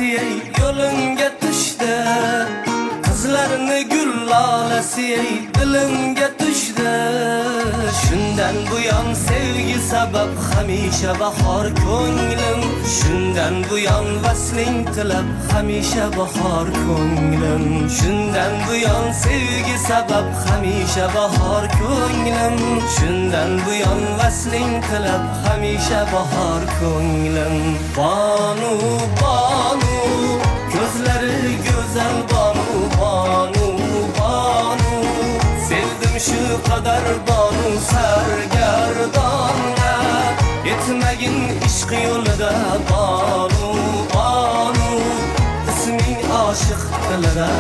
lalasi ey yo'limga tushdi, qizlarni gul lalasi ey dilimga tushdi. Shundan buyon sevgi sabab hamisha bahor ko'nglim, shundan buyon vasling tilab hamisha bahor ko'nglim, shundan buyon sevgi sabab hamisha bahor ko'nglim, shundan buyon vasling tilab hamisha bahor ko'nglim. Banu banu ko'zlari go'zal banu banu banu, sevdim shu qadar banu sargardonga, yetmagin ishq yo'lida banu banu, isming oshiq tilida.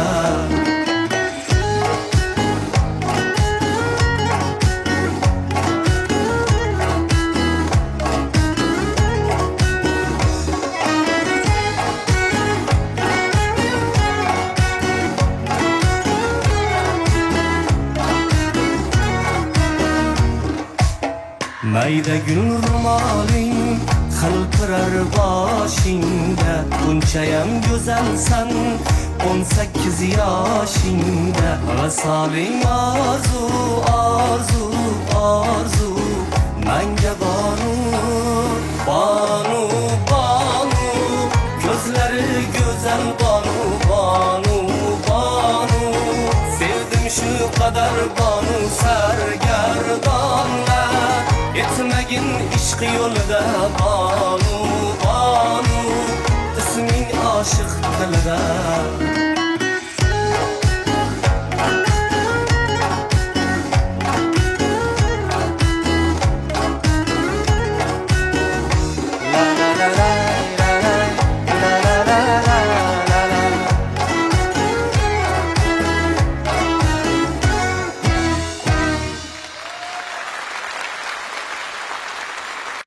Mayda gul ro'moling xilpirar boshingda, bunchayam go'zalsan 18 yoshingda. Vasoling orzu orzu orzu menga banu banu banu, ko'zlari go'zal banu banu banu, sevdim shu qadar banu sargardonga, yetmagin ishq yo'lida